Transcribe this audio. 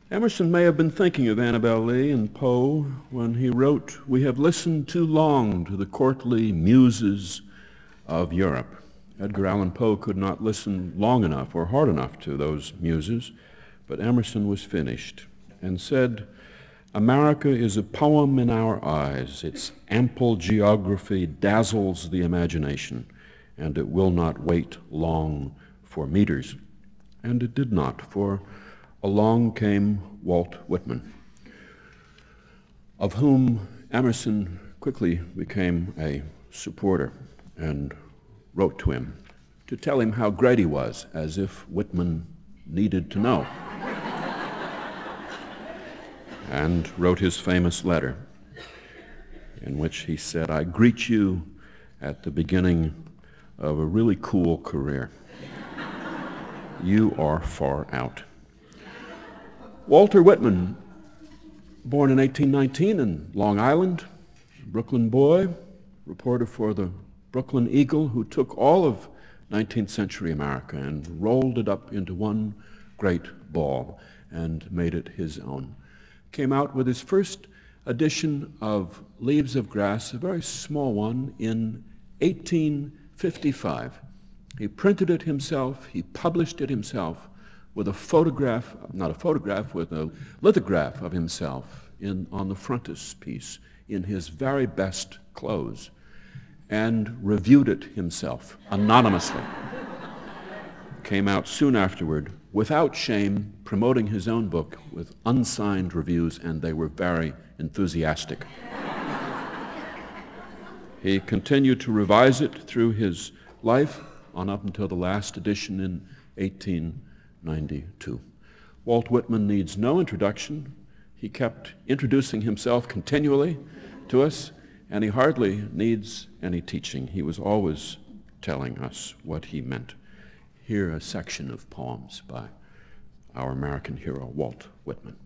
Emerson may have been thinking of Annabel Lee and Poe when he wrote, "We have listened too long to the courtly muses of Europe." Edgar Allan Poe could not listen long enough or hard enough to those muses, but Emerson was finished and said, "America is a poem in our eyes. Its ample geography dazzles the imagination, and it will not wait long for meters." And it did not, for along came Walt Whitman, of whom Emerson quickly became a supporter and wrote to him to tell him how great he was, as if Whitman needed to know, and wrote his famous letter in which he said, "I greet you at the beginning of a really cool career. You are far out." Walter Whitman, born in 1819 in Long Island, Brooklyn boy, reporter for the Brooklyn Eagle, who took all of 19th century America and rolled it up into one great ball and made it his own. Came out with his first edition of Leaves of Grass, a very small one, in 1855. He printed it himself, he published it himself, with with a lithograph of himself on the frontispiece in his very best clothes, and reviewed it himself anonymously. Came out soon afterward, without shame, promoting his own book with unsigned reviews, and they were very enthusiastic. He continued to revise it through his life on up until the last edition in 1892. Walt Whitman needs no introduction. He kept introducing himself continually to us, and he hardly needs any teaching. He was always telling us what he meant. Here a section of poems by our American hero, Walt Whitman.